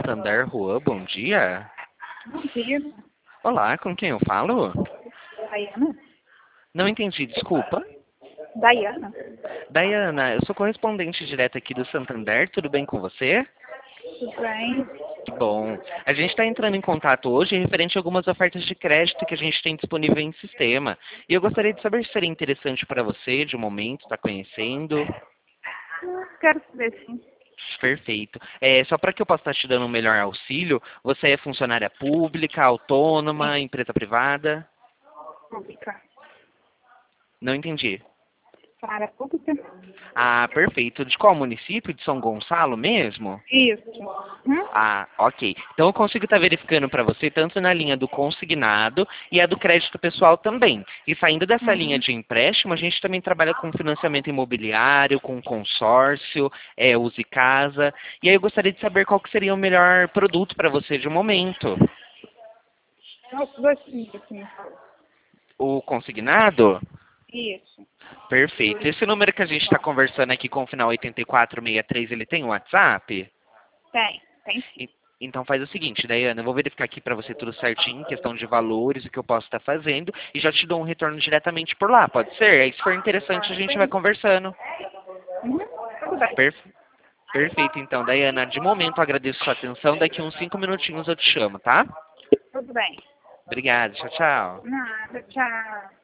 Santander Juan, bom dia. Bom dia, Olá, com quem eu falo? Daiana. Não entendi, desculpa. Daiana? Daiana, eu sou correspondente direto aqui do Santander, tudo bem com você? Tudo bem? Que bom. A gente está entrando em contato hoje referente a algumas ofertas de crédito que a gente tem disponível em sistema. E eu gostaria de saber se seria interessante para você, de um momento, está conhecendo. Quero saber, sim. Perfeito. Só para que eu possa estar te dando um melhor auxílio, você é funcionária pública, autônoma, empresa privada? Pública. Não entendi. Para área pública? Ah, perfeito. De qual município? De São Gonçalo mesmo? Isso. Ah, ok. Então eu consigo estar verificando para você tanto na linha do consignado e a do crédito pessoal também. E saindo dessa linha de empréstimo, a gente também trabalha com financiamento imobiliário, com consórcio, Use Casa. E aí eu gostaria de saber qual que seria o melhor produto para você de momento. Os dois filhos, sim. O consignado? Isso. Perfeito. Esse número que a gente está conversando aqui com o final 8463, ele tem um WhatsApp? Tem sim. Então faz o seguinte, Daiana, eu vou verificar aqui para você tudo certinho, questão de valores, o que eu posso estar fazendo, e já te dou um retorno diretamente por lá, pode ser? Aí se for interessante a gente vai conversando. Tudo bem. Perfeito, então, Daiana, de momento eu agradeço sua atenção, daqui uns 5 minutinhos eu te chamo, tá? Tudo bem. Obrigado, tchau, tchau. Nada, tchau.